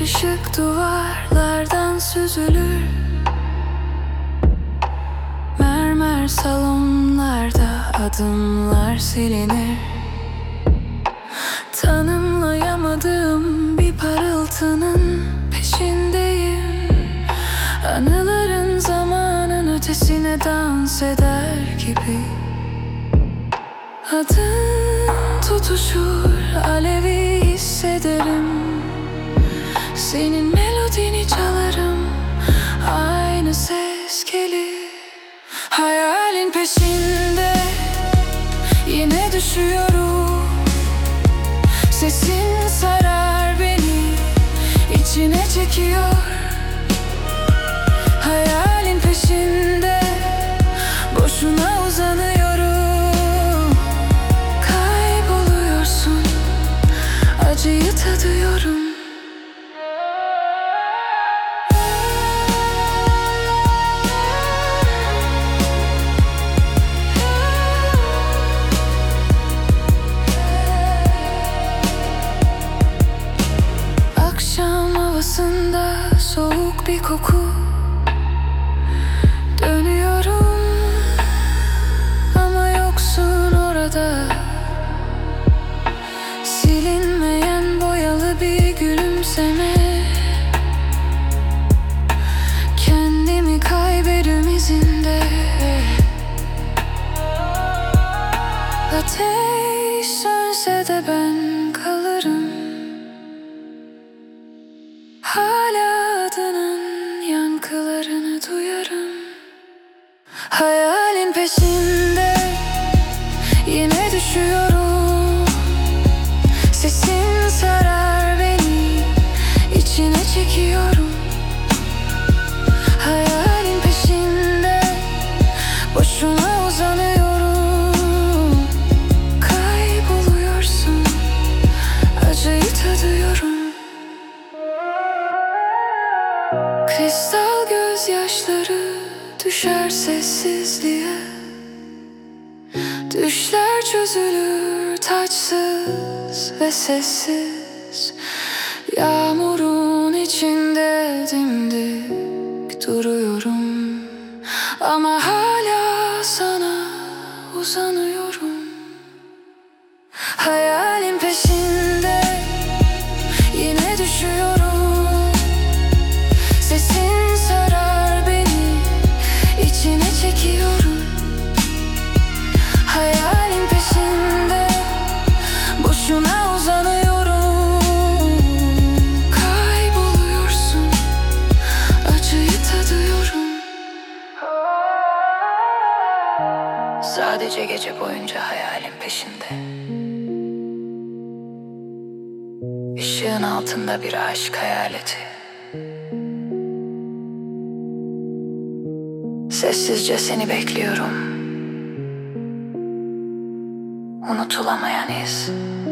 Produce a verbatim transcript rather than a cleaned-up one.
ışık duvarlardan süzülür. Mermer salonlarda adımlar silinir. Tanımlayamadığım bir parıltının peşindeyim. Anıların zamanın ötesine dans eder gibi. Adın tutuşur, alevi hissederim. Senin melodini çalarım, aynı ses gelir. Hayalin peşinde yine düşüyorum. Sesin sarar beni, içine çekiyor. Hayalin peşinde boşuna uzanıyorum. Kayboluyorsun, acıyı tadıyorum. Akşam havasında soğuk bir koku. Dönüyorum ama yoksun orada. Silinmeyen boyalı bir gülümseme. Kendimi kaybederim izinde. Ateş sönse de ben kalırım. Hala adının yankılarını duyarım. Hayalin peşinde yine düşüyorum. Sesin sarar beni, içine çekiyorum. Hayalin peşinde boşuna uzanıyorum. Kayboluyorsun, acıyı tadıyorum. Kristal gözyaşları düşer sessizliğe. Düşler çözülür taçsız ve sessiz. Yağmurun içinde dimdik duruyorum. Ama hala sana uzanıyorum. Hayalin peşinde yine düşüyorum. Sesin sarar beni, içine çekiyorum. Hayalin peşinde boşuna uzanıyorum. Kayboluyorsun, acıyı tadıyorum. Sadece gece boyunca hayalin peşinde. Işığın altında bir aşk hayaleti. Sessizce seni bekliyorum. Unutulamayan iz.